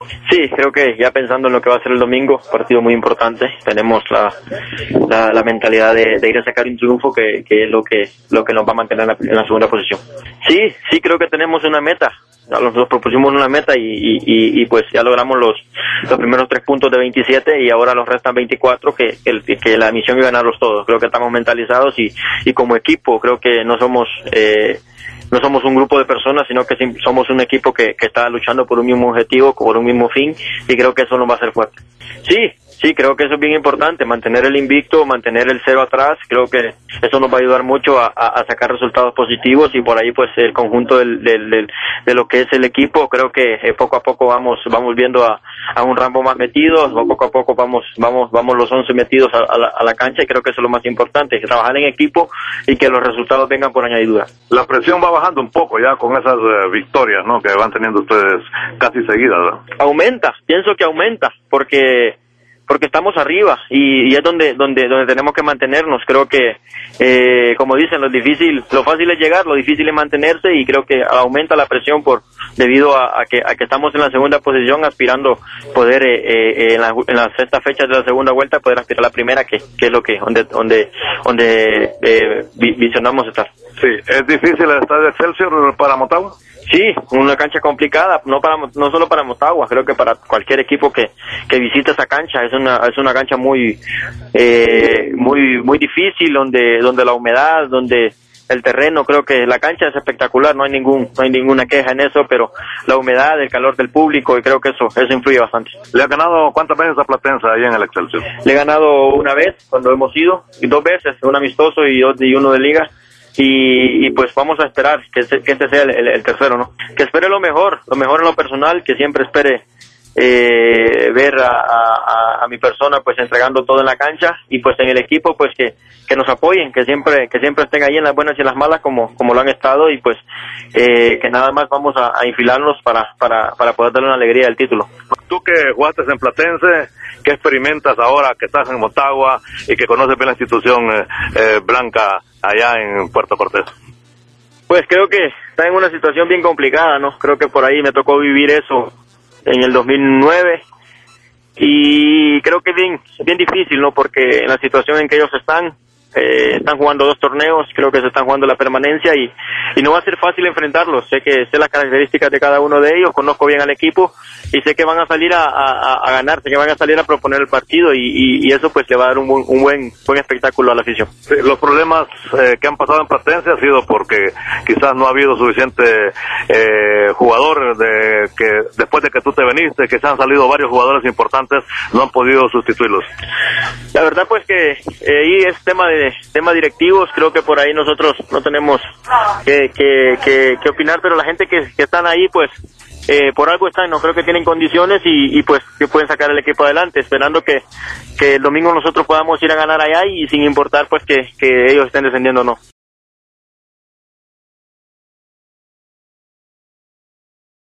Sí, creo que ya pensando en lo que va a ser el domingo, partido muy importante, tenemos la mentalidad de ir a sacar un triunfo que es lo que nos va a mantener en la segunda posición. Sí, creo que tenemos una meta. Nos propusimos una meta y pues ya logramos los primeros 3 puntos de 27 y ahora los restan 24 que la misión es ganarlos todos. Creo que estamos mentalizados y como equipo creo que no somos un grupo de personas, sino que somos un equipo que está luchando por un mismo objetivo, por un mismo fin, y creo que eso nos va a hacer fuerte. Sí, creo que eso es bien importante, mantener el invicto, mantener el 0 atrás, creo que eso nos va a ayudar mucho a sacar resultados positivos y por ahí pues el conjunto de lo que es el equipo, creo que poco a poco vamos viendo a un Rambo más metido, poco a poco vamos los 11 metidos a la cancha y creo que eso es lo más importante, trabajar en equipo y que los resultados vengan por añadidura. La presión va bajando un poco ya con esas victorias, ¿no?, que van teniendo ustedes casi seguidas, ¿no? Pienso que aumenta, porque estamos arriba y es donde tenemos que mantenernos. Creo que como dicen, lo fácil es llegar, lo difícil es mantenerse y creo que aumenta la presión debido a que estamos en la segunda posición aspirando poder en la sexta fecha de la segunda vuelta poder aspirar a la primera, que es lo que donde visionamos estar. Sí, es difícil el estadio Excelsior para Motagua. Sí, una cancha complicada, no solo para Motagua, creo que para cualquier equipo que visite esa cancha. Es una cancha muy difícil, donde la humedad, donde el terreno, creo que la cancha es espectacular, no hay ninguna queja en eso, pero la humedad, el calor del público, y creo que eso influye bastante. ¿Le ha ganado cuántas veces a Platense ahí en el Excelsior? Le he ganado una vez cuando hemos ido, y 2 veces, un amistoso y uno de liga. Y pues vamos a esperar que este sea el tercero, ¿no? Que espere lo mejor en lo personal, que siempre espere ver a mi persona pues entregando todo en la cancha y pues en el equipo pues que nos apoyen, que siempre estén ahí en las buenas y en las malas como lo han estado y pues que nada más vamos a infilarnos para poder darle una alegría al título. Tú que jugaste en Platense, ¿qué experimentas ahora que estás en Motagua y que conoces bien la institución blanca allá en Puerto Cortés? Pues creo que está en una situación bien complicada, ¿no? Creo que por ahí me tocó vivir eso en el 2009 y creo que es bien difícil, ¿no? Porque en la situación en que ellos están jugando 2 torneos, creo que se están jugando la permanencia y no va a ser fácil enfrentarlos. Sé las características de cada uno de ellos, conozco bien al equipo y sé que van a salir a ganar, sé que van a salir a proponer el partido y eso pues le va a dar un buen espectáculo a la afición. Sí, los problemas que han pasado en Platense ha sido porque quizás no ha habido suficiente jugador que después de que tú te veniste, que se han salido varios jugadores importantes, no han podido sustituirlos. La verdad pues que ahí es tema directivos, creo que por ahí nosotros no tenemos que opinar, pero la gente que están ahí pues por algo están, no creo que tienen condiciones y pues que pueden sacar el equipo adelante, esperando que el domingo nosotros podamos ir a ganar allá y sin importar pues que ellos estén descendiendo o no.